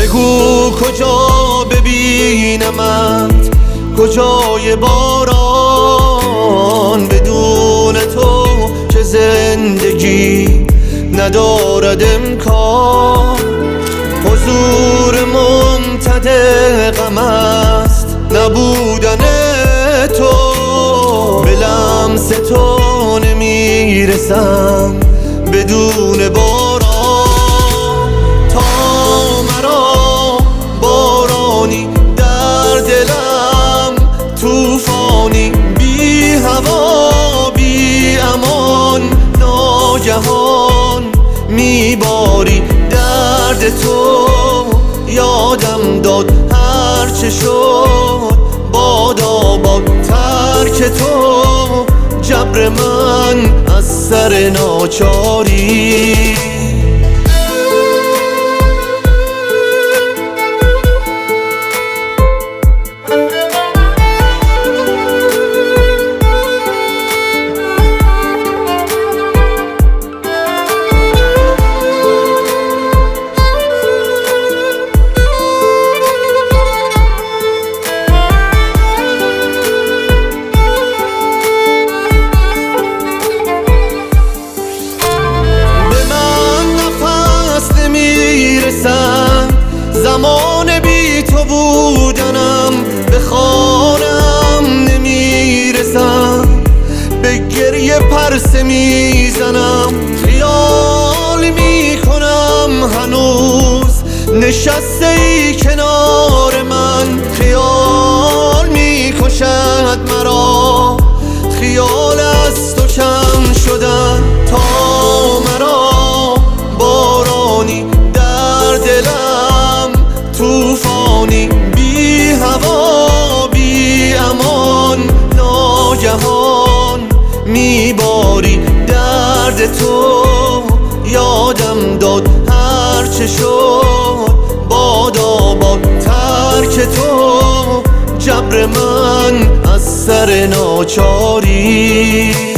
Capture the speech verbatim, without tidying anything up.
بگو کجا ببینمت، کجای باران بدون تو که زندگی ندارد امکان. حضور ممتدقم است نبودن تو، به لمس تو نمیرسم بدون باران. تا مرا بارانی در دلم، توفانی بی هوا بی امان، ناگهان میباری درد تو. یادم داد هرچه شد باد آباد ترک تو، جبر من از سر ناچاری. زمان بی تو بودنم به خانم نمیرسم، به گریه پرسه میزنم، خیال میکنم هنوز نشسته ای کنار من. خیال میکشد مرا، خیال از تو کم شدن. تا مرا بارانی در دلم، توفانی بی هوا بی امان، ناگهان میباری درد تو. یادم داد هرچه شد باد آباد ترک تو، جبر من از سر ناچاری.